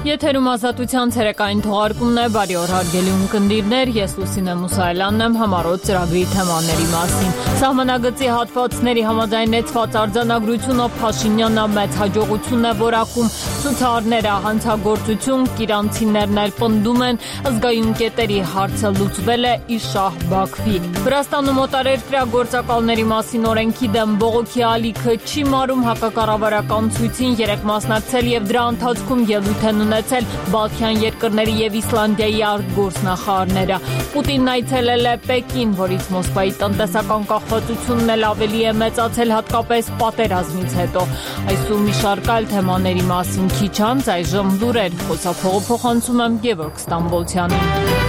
Եթերում ազատության ցերեկային թողարկումն է, բարի օր հարգելի ունկնդիրներ, ես Լուսինե Մուսայելյանն եմ համառոտ ծրագրի թեմաների մասին։ Սահմանագծի հատվածների համաձայնեցված արձանագրությունը Փաշինյանը մեծ հաջողություն է որակում, ցուցարները հանցագործություն, իրանցիներն էլ պնդում են, ազգային կետերի հարցը լուծվել է Իշահ Բաքվի։ Վրաստանում օտարերկրյա գործակալների մասին օրենքի դեմ բողոքի ալիքը չի մարում, հակակառավարական ցույցին 3 մասնակցել եւ դրա ընթացքում ելույթ են ունեցել Բալթյան երկրների եւ Իսլանդիայի արտգործնախարարները։ Պուտինն այցելել է Պեկին, որից Մոսկվայի տնտեսական կախվածությունն էլ ավելի է մեծացել, հատկապես պատերազմից հետո։ Այսօր մի շարք այլ թեմաների մասին քիչ անց այժմ լուրեր, խոսափողը փոխանցում եմ Գևորգ Ստամբոլցյանին։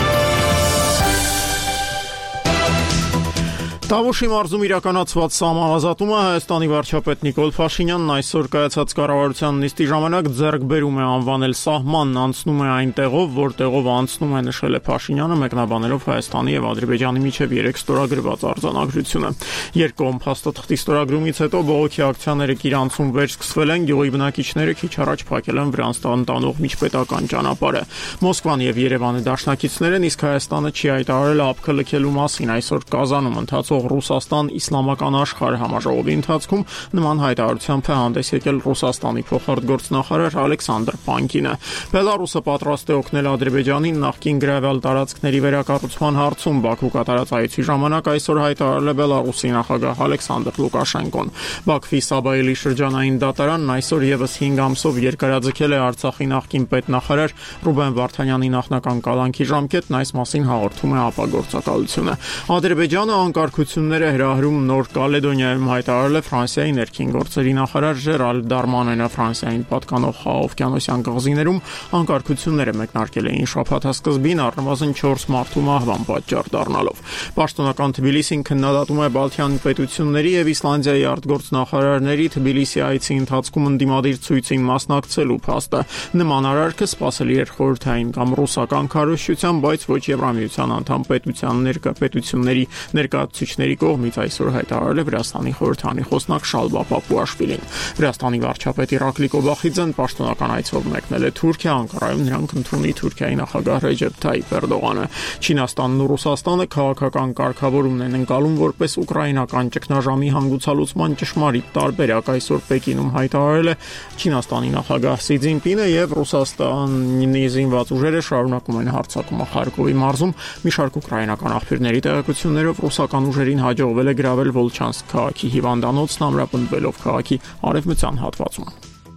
Տավուշի մարզում իրականացված սահմանազատումը Հայաստանի վարչապետ Նիկոլ Փաշինյանն այսօր կայացած կառավարության նիստի ժամանակ ձեռք բերում է անվանել սահմանն անցնում է այն տեղով, որտեղով անցնում է, նշել է Փաշինյանը, մեկնաբանելով Հայաստանի եւ Ադրբեջանի միջև 3 ստորագրված արձանագրությունը։ Երկկողմ փաստաթղթի ստորագրումից հետո բողոքի ակցիաները Կիրանցում վերսկսվել են, գյուղի բնակիչները քիչ առաջ փակել են Վրանստան տանող միջպետական ճանապարհը։ Մոսկվան եւ Երևանը դաշնակիցներ են, իսկ Հայաստանը չի հայտարարել ափքը լքելու մասին։ Այսօր Կազանում ընթացող Ռուսաստան իսլամական աշխարհ համաժողովի ընթացքում նման հայտարարությամբ է հանդես եկել Ռուսաստանի փոխարտգործնախարար Ալեքսանդր Պանկինը։ Բելարուսը պատրաստ է օգնել Ադրբեջանին նախկին գրավել տարածքների վերակառուցման հարցում։ Բաքու կատարած այցի ժամանակ այսօր հայտարարել է Բելարուսի նախագահ Ալեքսանդր Լուկաշենկոն։ Բաքվի Սաբայելի շրջանային դատարանն այսօր եւս 5 ամսով երկարաձգել է Արցախի նախկին պետնախարար Ռուբեն Վարդանյանի նախնական կալանքի ժամկետն, այս մասին հաղորդում է ապագործակալությունը։ Ադրբեջանը անկարգությունները հրահրում Նոր Կալեդոնիայում հայտարարել է Ֆրանսիայի ներքին գործերի նախարար Ժերալ Դարմանենը։ Ֆրանսիային պատկանող Խաղաղօվկիանոսյան կղզիներում անկարգությունները մեկնարկել էին շաբաթասկզբին, առնվազն 4 մարդու մահվան պատճառ դառնալով։ Պաշտոնական Թբիլիսին քննադատում է Բալթյան պետությունների եւ Իսլանդիայի արտգործնախարարների Թբիլիսի այցի ընթացքում ընդդիմադիր ցույցին մասնակցելու փաստը։ Նման արարքը սպասելի էր խորհրդային կամ ռուսական քարոզչության, բայց ոչ Եվրամիության անդամ պետությունների ներկայացուցիչների կողմից, այսօր հայտարարել է Վրաստանի խորհրդանի խոսնակ Շալբա Պապուաշվիլին։ Վրաստանի վարչապետ Իրակլի Կոբախիձեն պաշտոնական այցով մեկնել է Թուրքիա, Անկարայում նրան կընդունի Թուրքիայի նախագահ Ռեջեփ Թայիփ Էրդողանը։ Չինաստանն ու Ռուսաստանը քաղաքական կարգավորումն են ընկալում որպես ուկրաինական ճգնաժամի հանգուցալուծման ճշմարիտ տարբերակ։ Այսօր Պեկինում հայտարարել է Չինաստանի նախագահ Սի Ցզինպինը եւ Ռուսաստանի զինված ուժերը շարունակում են հարձակումը Խարկովի մարզում։ Մի շարք ուկրաինական աղբյուրների տեղեկություններով ռուսական ուժերին հաջողվել է գրավել Վոլչանսկ քաղաքի հիվանդանոցն, ամրապնդվելով քաղաքի արևմտյան հատվածում։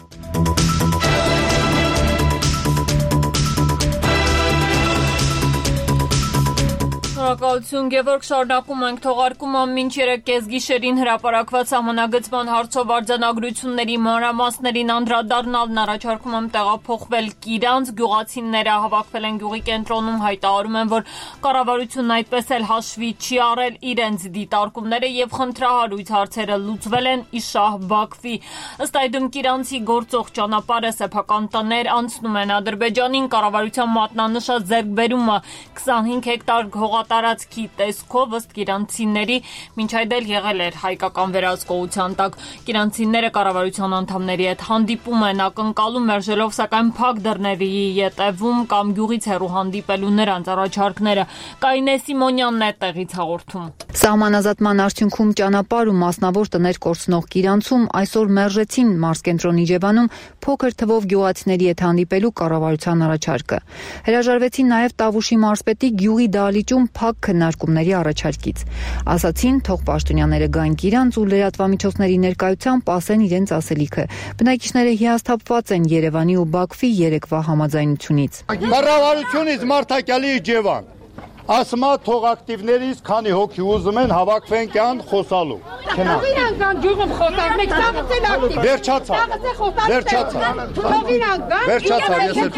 Շնորհակալություն Գևորգ, շարունակում ենք թողարկումը։ Մինչ 3:30 գիշերին հրապարակված սահմանագծման հարցով արձանագրությունների մանրամասներին անդրադառնալն առաջարկում եմ տեղափոխվել Կիրանց։ Գյուղացիները հավաքվել են գյուղի կենտրոնում, հայտարարում են, որ կառավարությունն այդպես էլ հաշվի չի առել իրենց դիտարկումները եւ խնդրահարույց հարցերը լուծվել են Իշահ Բաքվի։ Ըստ այդմ Կիրանցի գործող ճանապարհը սեփական տներ անցնում են Ադրբեջանին, կառավարության մատնանշած ձեռքբերումը 25 հեկտար հողատարածքի տեսքով ըստ կիրանցիների մինչ այդ էլ եղել էր հայկական վերահսկողության տակ։ Կիրանցիները կառավարության անդամների հետ հանդիպում են, ակնկալում մերժելով սակայն փակ դռների ետևում կամ գյուղից հեռու հանդիպելու նրանց առաջարկները։ Կայնե Սիմոնյանն է տեղից հաղորդում։ Սահմանազատման արդյունքում ճանապարհ ու մասնավոր տներ կորցնող Կիրանցում այսօր մերժեցին մարզկենտրոն Իջևանում փոքր թվով գյուղացիների հետ հանդիպելու կառավարության առաջարկը։ Հրաժարվեցին նաև Տավուշի մարզպետի գյուղի դահլիճում փակ քննարկումների առաջարկից։ Ասացին, թող պաշտոնյաները գան Կիրանց ու լրատվամիջոցների ներկայությամբ ասեն իրենց ասելիքը։ Բնակիչները հիասթափված են Երևանի ու Բաքվի երեկվա համաձայնությունից։ Կառավարությունից մարդակյալի Իջևան ասմա թող ակտիվներից քանի հոգի ուզում են հավաքվենք ան խոսալու։ Թող իրան կան գյուղում խոսալ, մեկ ծաղծել ակտիվ։ Վերջացա։ Թող իրան կան։ Վերջացա, ես էլ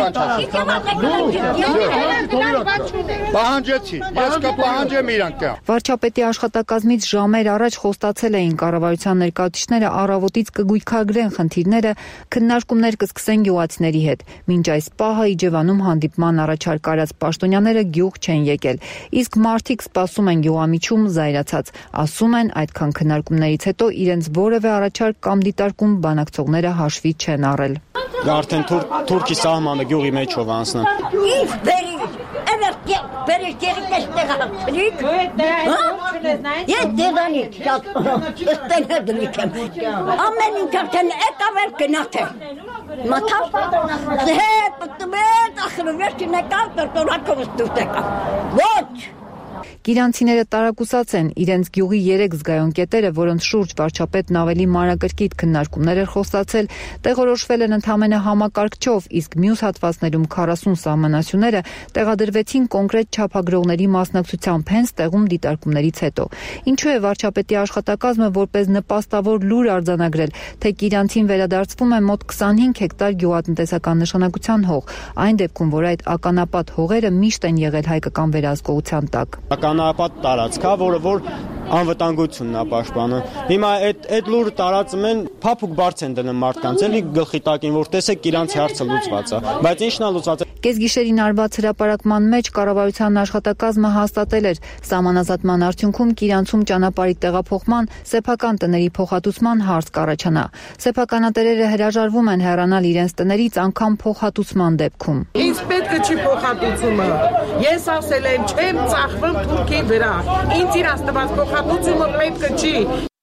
պահանջեցի։ Ես կպահանջեմ իրանք կան։ Վարչապետի աշխատակազմից ժամեր առաջ խոստացել էին կառավարության ներկայացուցիչները առավոտից կգույքագրեն խնդիրները, քննարկումներ կսկսեն գյուղացիների հետ։ Մինչ այս պահը Իջևանում հանդիպման առաջարկ արած պաշտոնյաները գյուղ չեն եկել։ Իսկ մարդիկ սպասում են գյուղամիջում զայրացած, ասում են այդքան քննարկումներից հետո իրենց որևէ առաջարկ կամ դիտարկում բանակցողները հաշվի չեն առել։ արդեն Թուրքի սահմանը գյուղի մեջով անցնեմ։ Ինչ բերի, բերի կերիկեստեղ հացրիկ, ես դեղանիք, ստենը դլիք եմ, ամեն ինչ արդեն էտավեր գնաց է, մաթավ, հետ, պտմետ, ախրվեր չնեկալ, տորտորակով ստուտ եկա, ոչ, Գիրանցիները տարակուսած են իրենց գյուղի 3 զգայուն կետերը, որոնց շուրջ վարչապետն ավելի մանրակրկիտ քննարկումներ էր խոստացել, տեղորոշվել են ընդամենը համակարգչով, իսկ մյուս հատվածներում 40 սահմանասյուները տեղադրվեցին կոնկրետ չափագրողների մասնակցությամբ հենց տեղում դիտարկումներից հետո։ Ինչու է վարչապետի աշխատակազմը որպես նպաստավոր լուր արձանագրել, թե Գիրանցին վերադարձվում է մոտ 25 հեկտար գյուղատնտեսական նշանակության հող, այն դեպքում, որ այդ ականապատ հողերը միշտ են եղել հայկական վերահսկողության տակ։ Ականապատ տարածք, որը որ անվտանգությունն է պաշտպանում։ Հիմա այդ լուրը տարածում են, փափուկ բարձ են դնում մարդկանց, էլի գլխի տակին, որ տեսեք իրանց հարցը լուծված է, բայց ինչն է լուծված։ Կեսգիշերին արված հրապարակման մեջ կառավարության աշխատակազմը հաստատել էր սահմանազատման արդյունքում Գիրանցում ճանապարհի տեղափոխման, սեփական տների փոխհատուցման հարց կառաջանա։ Սեփականատերերը հրաժարվում են հեռանալ իրենց տներից անգամ փոխհատուցման դեպքում։ Ինձ պետք է չի փոխհատուցումը։ Ես ասել եմ, չեմ ծախվում Թուրքի վրա։ Ինձ իրանց տված փոխհատուցումը պետք է չի։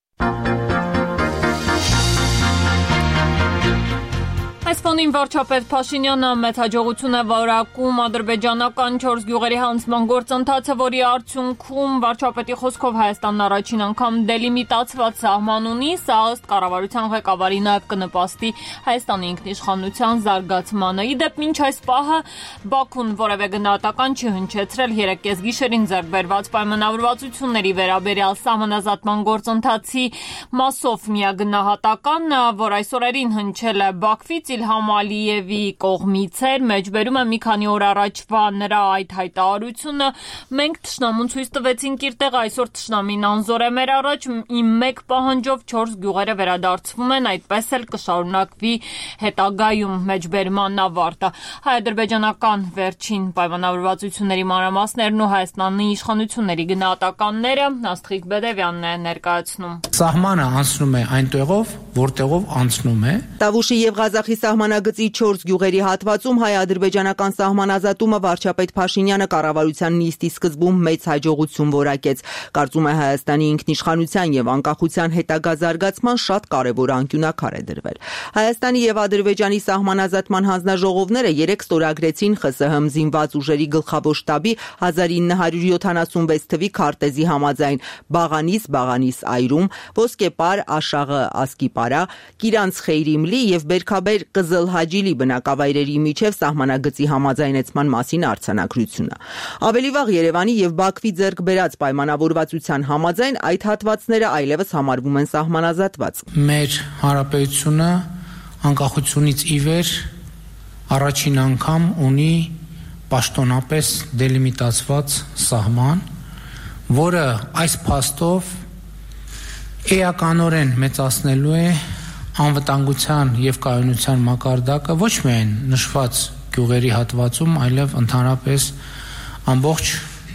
Այս ֆոնին վարչապետ Փաշինյանը մեծ հաջողություն է որակում ադրբեջանական 4 գյուղերի հանձնման գործընթացը, որի արդյունքում վարչապետի խոսքով Հայաստանն առաջին անգամ դելիմիտացված սահման ունի, սա ըստ կառավարության ղեկավարի նաև կնպաստի Հայաստանի ինքնիշխանության զարգացմանը։ Իդեպ մինչ այս պահը Բաքուն որևէ գնահատական չի հնչեցրել 3 կեսգիշերին ձեռք բերված պայմանավորվածությունների վերաբերյալ սահմանազատման գործընթացի մասով միագնահատական, որ այս օրերին հնչել է Բաքվից Իլհամ Ալիևի կողմից էր, մեջբերում է մի քանի օր առաջվա նրա այդ հայտարարությունը, մենք թշնամուն ցույց տվեցինք իր տեղը, այսօր թշնամին անզոր է մեր առաջ, իմ մեկ պահանջով 4 գյուղերը վերադարձվում են, այդպես էլ կշարունակվի հետագայում մեջբերման ավարտը։ Հայ-ադրբեջանական վերջին պայմանավորվածությունների մանրամասներն ու Հայաստանի իշխանությունների գնահատականները Աստղիկ Բեդևյանն է ներկայացնում։ Սահմանը անցնում է այնտեղով, որտեղով անցնում է։ Տավուշի եւ Ղազախի սահմանագծի 4 գյուղերի հատվածում հայ-ադրբեջանական սահմանազատումը վարչապետ Փաշինյանը կառավարության նիստի սկզբում մեծ հաջողություն որակեց։ Կարծում է Հայաստանի ինքնիշխանության եւ անկախության հետագա զարգացման շատ կարեւոր անկյունաքար է դրվել։ Հայաստանի եւ Ադրբեջանի սահմանազատման հանձնաժողովները 3 ստորագրեցին ԽՍՀՄ զինված ուժերի գլխավոր շտաբի 1976 թվի քարտեզի համաձայն Բաղանիս այրում, Ոսկեպար Աշաղը Ասկիպարա, Կիրանց Խեյրիմլի եւ Բերքաբեր Կզլ Հաջիլի բնակավայրերի միջև սահմանագծի համաձայնեցման մասին արձանագրությունը։ Ավելի վաղ Երևանի եւ Բաքվի ձեռք բերած պայմանավորվածության համաձայն այդ հատվածները այլևս համարվում են սահմանազատված։ Մեր հանրապետությունը անկախությունից ի վեր առաջին անգամ ունի պաշտոնապես դելիմիտացված սահման, որը այս փաստով էականորեն մեծացնելու է անվտանգության եւ կայունության մակարդակը ոչ միայն նշված գյուղերի հատվածում, այլև ընդհանրապես ամբողջ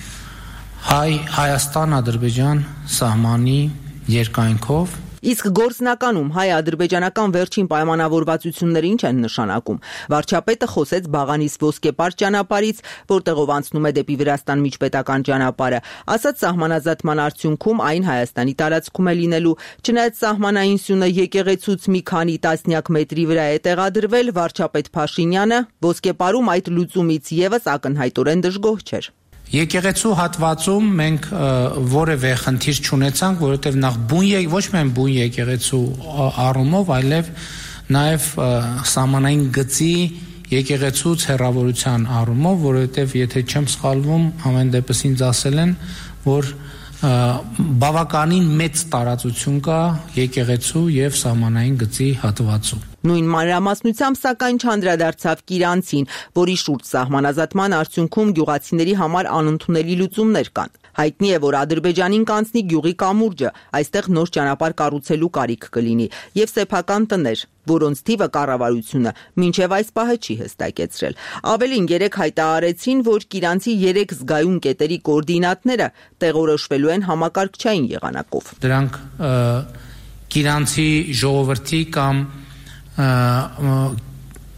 Հայաստան-Ադրբեջան սահմանի երկայնքով։ Իսկ գործնականում հայ-ադրբեջանական վերջին պայմանավորվածությունները ինչ են նշանակում։ Վարչապետը խոսեց Բաղանիս Ոսկեպար ճանապարհից, որտեղով անցնում է դեպի Վրաստան միջպետական ճանապարհը, ասաց սահմանազատման արդյունքում այն Հայաստանի տարածքում է լինելու, չնայած սահմանային սյունը եկեղեցուց մի քանի տասնյակ մետրի վրա է տեղադրվել, վարչապետ Փաշինյանը Ոսկեպարում այդ լուծումից եւս ակնհայտորեն դժգոհ չէր։ Եկեղեցու հատվածում մենք որևէ խնդիր չունեցանք, որովհետև նախ ոչ միայն բուն եկեղեցու առումով, այլև նաև սահմանային գծի եկեղեցուց հեռավորության առումով, որովհետև եթե չեմ սխալվում, ամեն դեպս ինձ ասել են, որ բավականին մեծ տարածություն կա եկեղեցու եւ սահմանային գծի հատվածում։ Նույն մանրամասնությամբ սակայն չանդրադարձավ Գիրանցին, որի շուրջ սահմանազատման արդյունքում գյուղացիների համար անընդունելի լուծումներ կան։ Հայտնի է, որ Ադրբեջանին կանցնի գյուղի կամուրջը, այստեղ նոր ճանապարհ կառուցելու կարիք կլինի, եւ սեփական տներ, որոնց թիվը կառավարությունը մինչև այս պահը չի հստակեցրել։ Ավելին 3 հայտարարեցին, որ Գիրանցի 3 զգայուն կետերի կոորդինատները տեղորոշվելու են համակարգչային եղանակով։ Դրանք Գիրանցի ժողովրդի կամ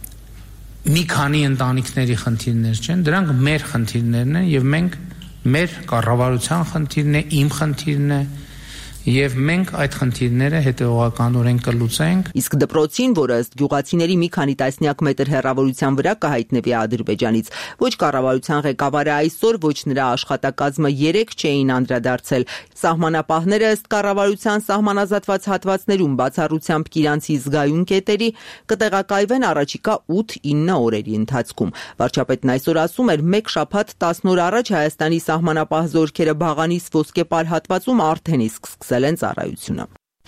մի քանի ընտանիքների խնդիրներ չեն, դրանք մեր խնդիրներն են եւ մենք մեր կառավարության խնդիրն է, իմ խնդիրն է եւ մենք այդ խնդիրները հետեւողականորեն կլուծենք։ Իսկ դպրոցին, որը ըստ գյուղացիների մի քանի տասնյակ մետր հեռավորության վրա կհայտնվի Ադրբեջանից, ոչ կառավարության ղեկավարը այսօր, ոչ նրա աշխատակազմը 3 չէին անդրադարձել։ Սահմանապահները ըստ կառավարության սահմանազատված հատվածներում բացառությամբ Կիրանցի զգայուն կետերի կտեղակայվեն առաջիկա 8-9 օրերի ընթացքում։ Վարչապետն այսօր ասում էր, 1 շաբաթ 10 օր առաջ Հայաստանի սահմանապահ զորքերը Բաղանիս ոսկեպար հատվածում արդեն իսկ սկսել են ծառայությունը։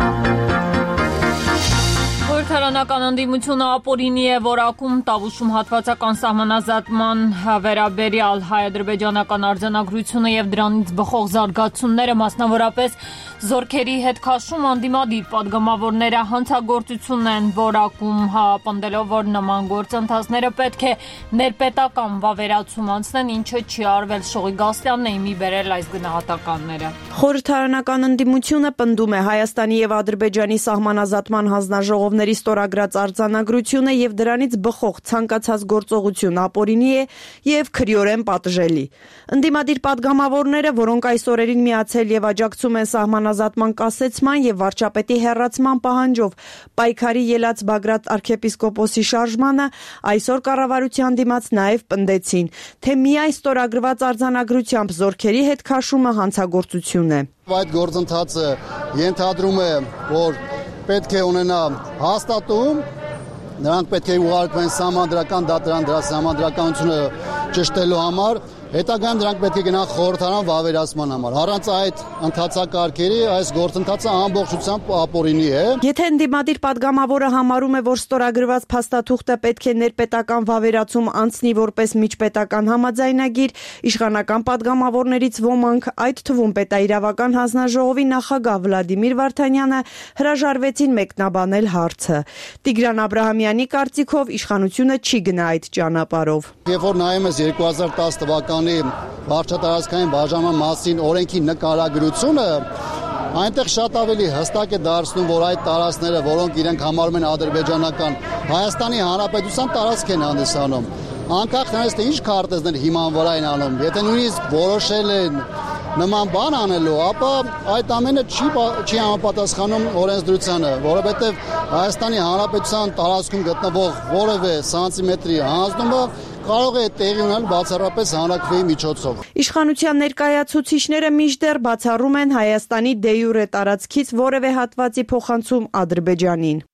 Խորհրդարանական ընդդիմությունը ապօրինի է որակում Տավուշում հատվածական սահմանազատման վերաբերյալ հայ-ադրբեջանական արձանագրությունը եւ դրանից բխող զարգացումները, մասնավորապես զորքերի հետ քաշում անդիմադիր падգամավորները հանցագործություն են որակում, պնդելով, որ նման գործընթացները պետք է ներպետական վավերացում անցնեն, ինչը չի արվել։ Շողի Գասլյանն է իմի բերել այս գնահատականները։ Խորհրդարանական ընդդիմությունը պնդում է Հայաստանի եւ Ադրբեջանի սահմանազատման հանձնաժողովների ստորագրած արձանագրությունը եւ դրանից բխող ցանկացած գործողություն ապօրինի է եւ քրեորեն պատժելի։ Ընդդիմադիր падգամավորները, որոնք այս օրերին միացել եւ աջակցում են սահմանազատման կասեցման եւ վարչապետի հեռացման պահանջով պայքարի ելած Բագրատ arczepiskopos-ի շարժմանը, այսօր կառավարության դիմաց նաեւ պնդեցին, թե միայն ստորագրված արձանագրությամբ զորքերի հետ քաշումը հանցագործություն է։ Այդ գործընթացը ենթադրում է, որ պետք է ունենա հաստատում, նրանք պետք է ուղարկվեն սահմանադրական դատարան դրա սահմանադրականությունը ճշտելու համար, հետագայում դրանք պետք է գնան խորհրդարան վավերացման համար։ Առանց այդ ընթացակարգերի այս գործընթացը ամբողջությամբ ապօրինի է։ Եթե ընդդիմադիր падգամավորը համարում է, որ ստորագրված փաստաթուղթը պետք է ներպետական վավերացում անցնի որպես միջպետական համաձայնագիր, իշխանական падգամավորներից ոմանք, այդ թվում պետաիրավական հանձնաժողովի նախագահ Վլադիմիր Վարդանյանը, հրաժարվեցին մեկնաբանել հարցը։ Տիգրան Աբրահամյանի կարծիքով իշխանությունը չի գնա այդ ճանապարհով։ Երբ որ նայում ես 2010 թվականի վարչատարածքային բաժանման մասին օրենքի նկարագրությունը, այնտեղ շատ ավելի հստակ է դարձնում, որ այդ տարածքները, որոնք իրենք համարում են ադրբեջանական, Հայաստանի Հանրապետության տարածք են հանդիսանում։ Անկախ նրանից թե ինչ քարտեզներ հիման վրա են անում, եթե նույնիսկ որոշել են նման բան անելու, ապա այդ ամենը չի համապատասխանում օրենսդրությանը, որովհետև Հայաստանի Հանրապետության տարածքում գտնվող որևէ սանտիմետրի հանձնումը կարող է տեղի ունենալ բացառապես հանրաքվեի միջոցով։ Իշխանության ներկայացուցիչները մինչդեռ բացառում են Հայաստանի դե յուրե տարածքից որևէ հատվածի փոխանցում Ադրբեջանին։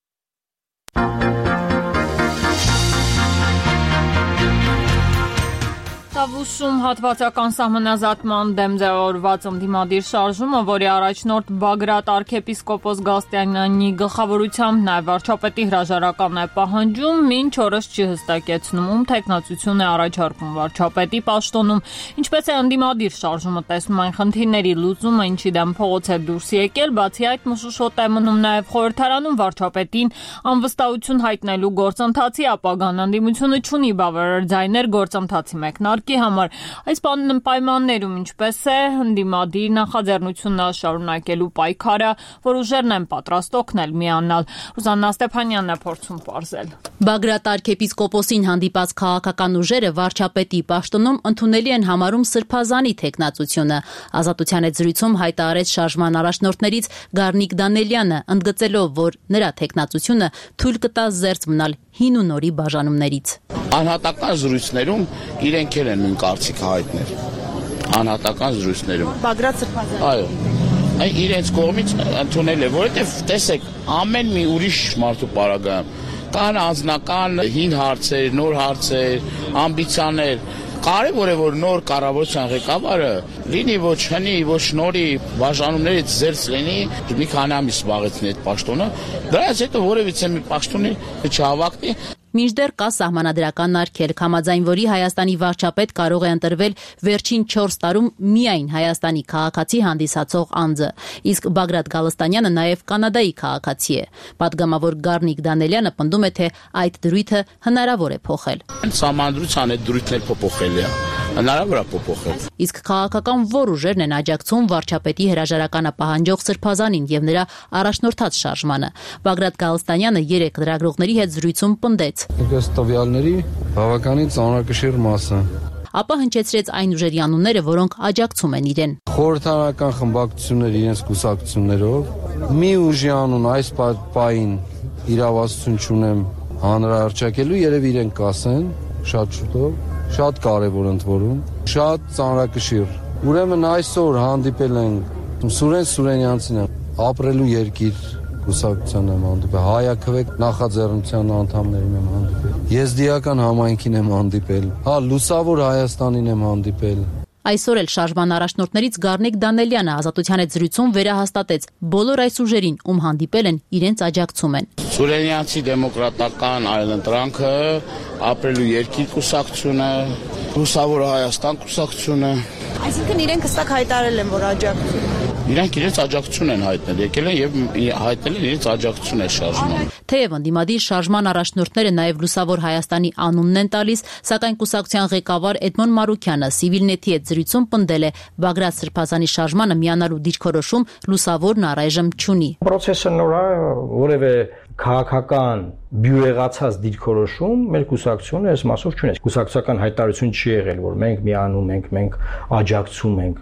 Տավուշում հատվածական սահմանազատման դեմ ձևավորված ընդդիմադիր շարժումը, որի առաջնորդ Բագրատ arczepiskopos Գասլյանի գլխավորությամբ նաև վարչապետի հրաժարականն է պահանջում, մինչ օրս չի հստակեցնում, ում թեկնածություն է առաջարկում վարչապետի պաշտոնում, ինչպես է ընդդիմադիր շարժումը տեսնում այն խնդիրների լուծումը, ինչի դեմ փողոց է դուրս եկել, բացի այդ մշուշոտ է մնում նաև խորհրդարանում վարչապետին անվստահություն հայտնելու գործընթացի ապագան, ընդդիմությունը չունի բավարար ձայներ գործընթացի մեկնարկի համար։ Այս պայմաններում ինչպես է ընդդիմադիր նախաձեռնությունը շարունակելու պայքարը, որ ուժերն են պատրաստ օգնել միանալ։ Ռուզաննա Ստեփանյանն է փորձում պարզել։ Բագրատ arczepiskopos-ին հանդիպած քաղաքական ուժերը վարչապետի պաշտոնում ընդունելի են համարում սրբազանի թեկնածությունը։ Ազատության հետ զրույցում հայտարարեց շարժման առաջնորդներից Գառնիկ Դանելյանը, ընդգծելով, որ նրա թեկնածությունը թույլ կտա զերծ մնալ հին ու նորի բաժանումներից։ Անհատական զրույցներում իրենք էլ են նույն կարծիքը հայտնել։ Անհատական զրույցներում։ Բագրատ սրբազան։ Այո։ Այն իրենց կողմից ընդունել է, որովհետև տեսեք, ամեն մի ուրիշ մարդու պարագայում կան անձնական հին հարցեր, նոր հարցեր, ամբիցիաներ։ Կարևոր է, որ նոր կառավարության ղեկավարը լինի ոչ հնի, ոչ նորի բաժանումներից զերծ լինի, մի քանի ամիս զբաղեցնի այդ պաշտոնը, դրանից հետո որևիցե մի պաշտոնի չհավաքնի։ Մինչդեռ կա սահմանադրական արգելք, համաձայն որի Հայաստանի վարչապետ կարող է ընտրվել վերջին 4 տարում միայն Հայաստանի քաղաքացի հանդիսացող անձը, իսկ Բագրատ Գալստանյանը նաև Կանադայի քաղաքացի է։ Պատգամավոր Գառնիկ Դանելյանը պնդում է, թե այդ դրույթը հնարավոր է փոխել։ Սահմանադրության այդ դրույթն էլ փոփոխել է։ հնարավոր է փոփոխել։ Իսկ քաղաքական որ ուժերն են աջակցում վարչապետի հրաժարականը պահանջող Սրբազանին եւ նրա առաջնորդած շարժմանը։ Բագրատ Գալստանյանը 3 լրագրողների հետ զրույցում պնդեց. Այս տվյալների բավականին ծանրակշիռ մասը ապա հնչեցրեց այն ուժերի անունները, որոնք աջակցում են իրեն։ Խորհրդարանական խմբակցությունները իրենց կուսակցություններով մի ուժի անուն այս պահին իրավասություն չունեմ հանրահռչակելու, երևի իրենք կասեն շատ շուտով, շատ կարևոր ընթորում, շատ ծանրակշիռ։ Ուրեմն այսօր հանդիպել ենք Սուրեն Սուրենյանցին, ապրելու երկիր կուսակցության եմ հանդիպել, Հայաքվեկ նախաձեռնության անդամներին եմ հանդիպել, Եզդիական համայնքին եմ հանդիպել, Լուսավոր Հայաստանին եմ հանդիպել։ Այսօր էլ շարժման առաջնորդներից Գառնիկ Դանելյանը Ազատության հետ զրույցում վերահաստատեց. բոլոր այս ուժերին, ում հանդիպել են, իրենց աջակցում են։ Սուրենյանցի դեմոկրատական այլընտրանքը, ապրելու երկիր կուսակցությունը, Լուսավոր Հայաստան կուսակցությունը։ Այսինքն իրենք հստակ հայտարարել են, որ աջակցում են։ Իրանք իրենց աջակցություն են հայտնել, եկել են եւ հայտնել են իրենց աջակցություն է շարժման։ Թեև ընդդիմադիր շարժման առաջնորդները նաև Լուսավոր Հայաստանի անունն են տալիս, սակայն կուսակցության ղեկավար Էդմոն Մարուկյանը Civilnet-ի հետ զրույցում պնդել է, Բագրատ Սրբազանի շարժմանը միանալու դիրքորոշում Լուսավորն առայժմ չունի։ Պրոցեսը նոր է, որևէ քաղաքական բյուրեղացած դիրքորոշում մեր կուսակցությունը այս մասով չունի։ Կուսակցական հայտարարություն չի եղել, որ մենք միանում ենք, մենք աջակցում ենք։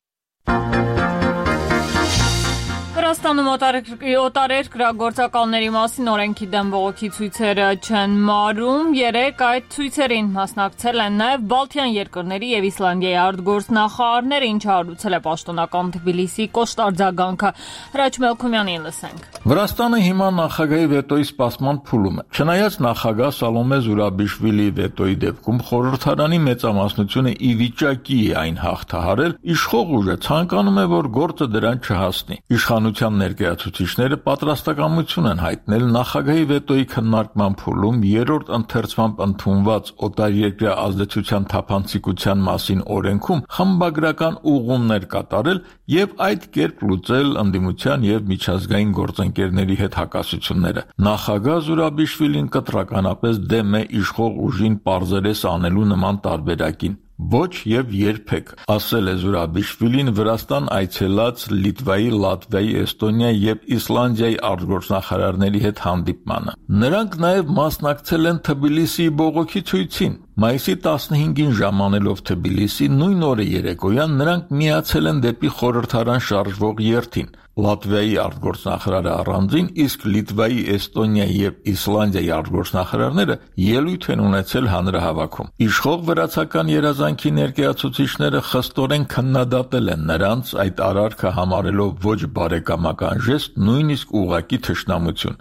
Վրաստանում օտարերկրագործակալների մասին օրենքի դեմ բողոքի ցույցերը չեն մարում։ 3 այդ ցույցերին մասնակցել են նաև Բալթյան երկրների եւ Իսլանդիայի արտգործնախարարները, ինչը հարուցել է պաշտոնական Թբիլիսի կոշտ արձագանքը։ Հրաչ Մելքումյանին լսենք։ Վրաստանը հիմա նախագահի վետոյի սպասման փուլում է։ Չնայած նախագահ Սալոմե Զուրաբիշվիլիի վետոյի դեպքում խորհրդարանի մեծամասնությունը ի վիճակի է այն հաղթահարել, իշխող ուժը ցանկանում է, որ գործը դրան չհասնի։ Իշխանության ներկայացուցիչները պատրաստակամություն են հայտնել նախագահի վետոյի քննարկման փուլում 3-րդ ընթերցմամբ ընդունված օտարերկրյա ազդեցության թափանցիկության մասին օրենքում խմբագրական ուղղումներ կատարել եւ այդ կերպ լուծել ընդդիմության եւ միջազգային գործընկերների հետ հակասությունները։ Նախագահ Զուրաբիշվիլին կտրականապես դեմ է իշխող ուժին պարզերես անելու նման տարբերակին։ Ոչ եւ երբեք, ասել է Զուրաբիշվիլին Վրաստան այցելած Լիտվայի, Լատվիայի, Էստոնիայի եւ Իսլանդիայի արտգործնախարարների հետ հանդիպմանը։ Նրանք նաեւ մասնակցել են Թբիլիսիի բողոքի ցույցին։ Մայիսի 15-ին ժամանելով Թբիլիսի, նույն օրը երեկոյան նրանք միացել են դեպի խորհրդարան շարժվող երթին։ Լատվիայի արտգործնախարարը առանձին, իսկ Լիտվայի, Էստոնիայի եւ Իսլանդիայի արտգործնախարարները ելույթ են ունեցել հանրահավաքում։ Իշխող վրացական երազանքի ներկայացուցիչները խստորեն քննադատել են նրանց այդ արարքը համարելով ոչ բարեկամական ժեստ, նույնիսկ ուղղակի թշնամություն։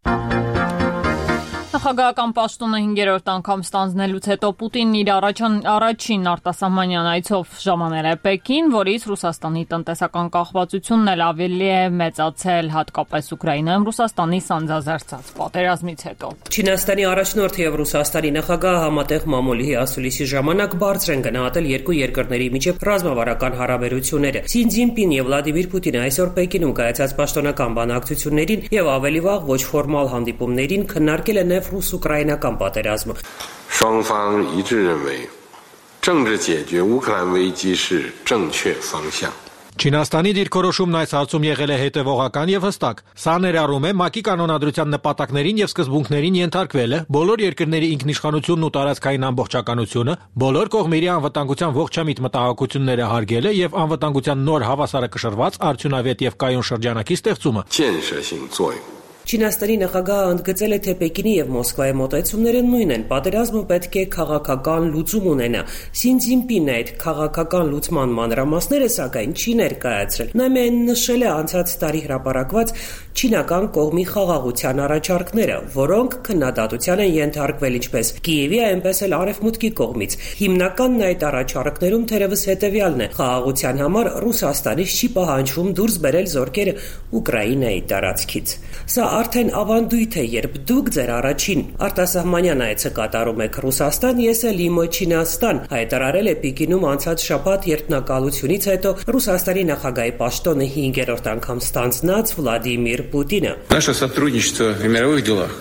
Նախագահական պաշտոնը 5-րդ անգամ ստանձնելուց հետո Պուտինն իր առաջին արտասահմանյան այցով ժամանել է Պեկին, որից Ռուսաստանի տնտեսական կախվածությունն էլ ավելի է մեծացել, հատկապես Ուկրաինայում Ռուսաստանի սանձազերծած պատերազմից հետո։ Չինաստանի առաջնորդը եւ Ռուսաստանի նախագահը համատեղ մամուլի ասուլիսի ժամանակ բարձր են գնահատել երկու երկրների միջև ռազմավարական հարաբերությունները։ Սի Ցզինպին եւ Վլադիմիր Պուտինը այսօր Պեկինում կայացած պաշտոնական բանակցություններին եւ ավելի վաղ ոչ ֆորմալ հանդիպումներին քննարկել են ռուս-ուկրաինական պատերազմը։ 双方一致认为政治解决乌克兰危机是正确方向 Չինաստանի դիրքորոշումն այս հարցում եղել է հետևողական եւ հստակ։ Սա ներառում է ՄԱԿ-ի կանոնադրության նպատակներին եւ սկզբունքներին ենթարկվելը, բոլոր երկրների ինքնիշխանությունն ու տարածքային ամբողջականությունը, բոլոր կողմերի անվտանգության ողջամիտ մտահոգությունները հարգելը եւ անվտանգության նոր հավասարակշռված արդյունավետ եւ կայուն շրջանակի ստեղծումը։ Չինաստանի նախագահը ընդգծել է, թե Պեկինի եւ Մոսկվայի մոտեցումները նույն են, պատերազմը պետք է քաղաքական լուծում ունենա։ Սի Ցզինպինն այդ քաղաքական լուծման մանրամասները սակայն չի ներկայացրել։ Նա միայն նշել է անցած տարի հրապարակված չինական կողմի խաղաղության առաջարկները, որոնք քննադատության են ենթարկվել ինչպես Կիևի, այնպես էլ Արևմուտքի կողմից։ Հիմնականն այդ առաջարկներում թերևս հետևյալն է. խաղաղության համար Ռուսաստանից չի պահանջվում դուրս բերել զորքերը Ուկրաինայի տարածքից։ Սա արդեն ավանդույթ է, երբ դուք ձեր առաջին արտասահմանյան այցը կատարում եք Ռուսաստան, ես էլ իմը Չինաստան, հայտարարել է Պեկինում անցած շաբաթ երթնակալությունից հետո Ռուսաստանի նախագահի պաշտոնը 5-րդ անգամ ստանձնած Վլադիմիր Պուտինը։ Наше сотрудничество в мировых делах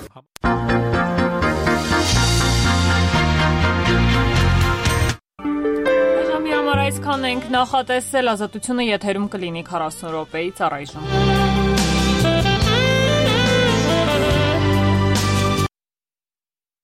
Դրան ենք նախատեսել, ազատությունը եթերում կլինի 40 րոպեից առայժմ։